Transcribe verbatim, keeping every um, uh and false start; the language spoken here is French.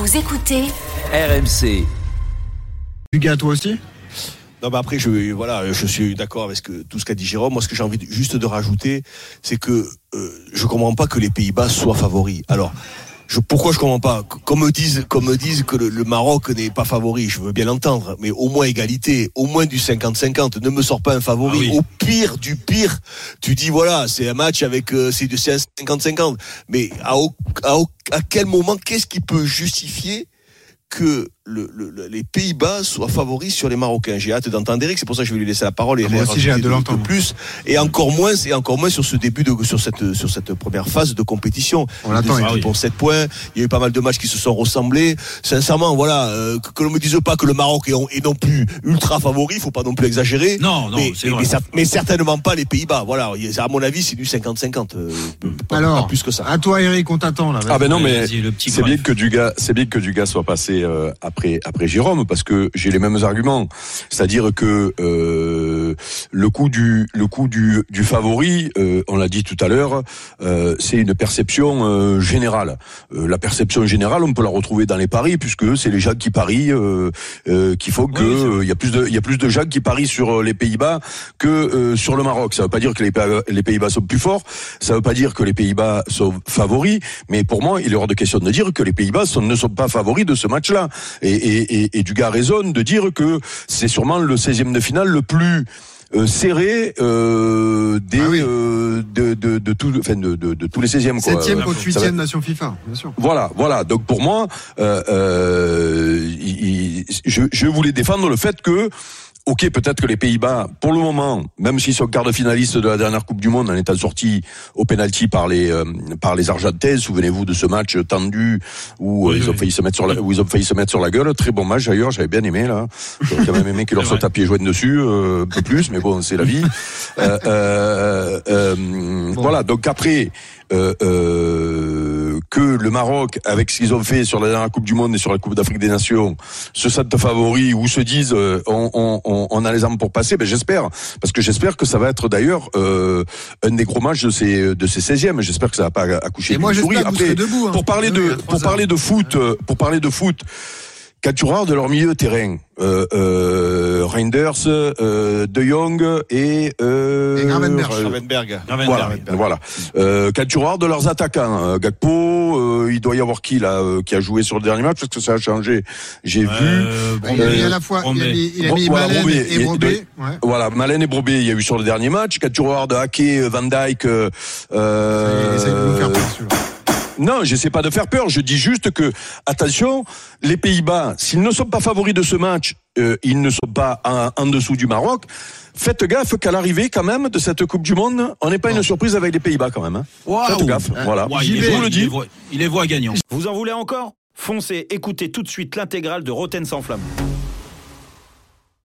Vous écoutez R M C. Lucas, toi aussi ? Non, mais après, je, voilà, je suis d'accord avec ce que, tout ce qu'a dit Jérôme. Moi, ce que j'ai envie de, juste de rajouter, c'est que euh, je comprends pas que les Pays-Bas soient favoris. Alors, je, pourquoi je comprends pas ? Qu'on me dise, qu'on me dise que le, le Maroc n'est pas favori, je veux bien l'entendre, mais au moins égalité, au moins du cinquante cinquante. Ne me sors pas un favori. Ah oui. Au pire du pire, tu dis voilà, c'est un match avec, euh, c'est, c'est un cinquante cinquante. Mais à, à, à quel moment, qu'est-ce qui peut justifier que le, le, les Pays-Bas soient favoris sur les Marocains? J'ai hâte d'entendre Eric, c'est pour ça que je vais lui laisser la parole et ah, moi aussi j'ai hâte de l'entendre plus, et encore moins, et encore moins sur ce début de, sur cette, sur cette première phase de compétition. On l'attend, ah, oui. Pour sept points, il y a eu pas mal de matchs qui se sont ressemblés. Sincèrement, voilà, euh, que, que l'on me dise pas que le Maroc est, est non plus ultra favori, faut pas non plus exagérer. Non, non, mais, c'est mais, vrai. mais, mais certainement pas les Pays-Bas. Voilà, à mon avis, c'est du cinquante cinquante. Euh, pas, Alors, pas plus que ça. À toi, Eric, on t'attend là. Ah ben non, mais le petit c'est bien que Dugas, c'est bien que Dugas soit passé euh, après après Jérôme, parce que j'ai les mêmes arguments, c'est-à-dire que euh, le coup du le coup du du favori, euh, on l'a dit tout à l'heure, euh, c'est une perception euh, générale. Euh, la perception générale, on peut la retrouver dans les paris, puisque c'est les gens qui parient euh, euh, qui font que il oui, euh, y a plus de il y a plus de gens qui parient sur les Pays-Bas que euh, sur le Maroc. Ça veut pas dire que les les Pays-Bas sont plus forts, ça veut pas dire que les Pays-Bas sont favoris, mais pour moi, il est hors de question de dire que les Pays-Bas sont, ne sont pas favoris de ce match-là. Et, et, et, et Dugas a raison de dire que c'est sûrement le seizième de finale le plus euh, serré euh, des ah oui. euh, de de de, tout, enfin de, de de tous les seizièmes quoi. Septième contre huitième nation FIFA, bien sûr. Voilà, voilà. Donc pour moi, euh, euh, il, il, je je voulais défendre le fait que ok, peut-être que les Pays-Bas, pour le moment, même s'ils sont quart de finalistes de la dernière Coupe du Monde, en étant sortis au pénalty par les euh, par les Argentais, souvenez-vous de ce match tendu où oui, ils oui. ont failli se mettre sur la, où ils ont failli se mettre sur la gueule. Très bon match d'ailleurs, j'avais bien aimé là. J'aurais quand même aimé qu'ils leur sautent à pieds joints dessus, euh, un peu plus, mais bon, c'est la vie. Euh, euh, euh, bon. Voilà. Donc après. Euh, euh, que le Maroc, avec ce qu'ils ont fait sur la dernière Coupe du Monde et sur la Coupe d'Afrique des Nations, se sentent favoris ou se disent euh, on, on, on a les armes pour passer, ben j'espère, parce que j'espère que ça va être d'ailleurs euh, un des gros matchs de ces de ces seizièmes. J'espère que ça va pas accoucher d'une souris. Après, debout, hein. pour parler oui, de pour parler de foot, euh, pour parler de foot. Quand tu regardes leur milieu de terrain, euh, euh, Reinders, euh, De Jong et, euh, et Gravenberch. Gravenberch. Voilà, voilà. Euh, quand tu regardes leurs attaquants, euh, Gakpo, euh, il doit y avoir qui là, euh, qui a joué sur le dernier match parce que ça a changé. J'ai euh, vu. Bah, il a mis à la fois, il a mis, il a mis voilà, Malen Brobé, et Brobé. Ouais. Voilà, Malen et Brobé, il y a eu sur le dernier match. Quand tu regardes Ake, Van Dijk, euh, euh, essaye de nous faire peur celui-là. Non, j'essaie pas de faire peur. Je dis juste que, attention, les Pays-Bas, s'ils ne sont pas favoris de ce match, euh, ils ne sont pas en, en dessous du Maroc. Faites gaffe qu'à l'arrivée, quand même, de cette Coupe du Monde, on n'est pas oh. une surprise avec les Pays-Bas, quand même. Hein. Wow. Faites gaffe, euh, voilà. Ouais, il, je est vous le dis. Il est voix gagnant. Vous en voulez encore ? Foncez, écoutez tout de suite l'intégrale de Rotten sans flamme.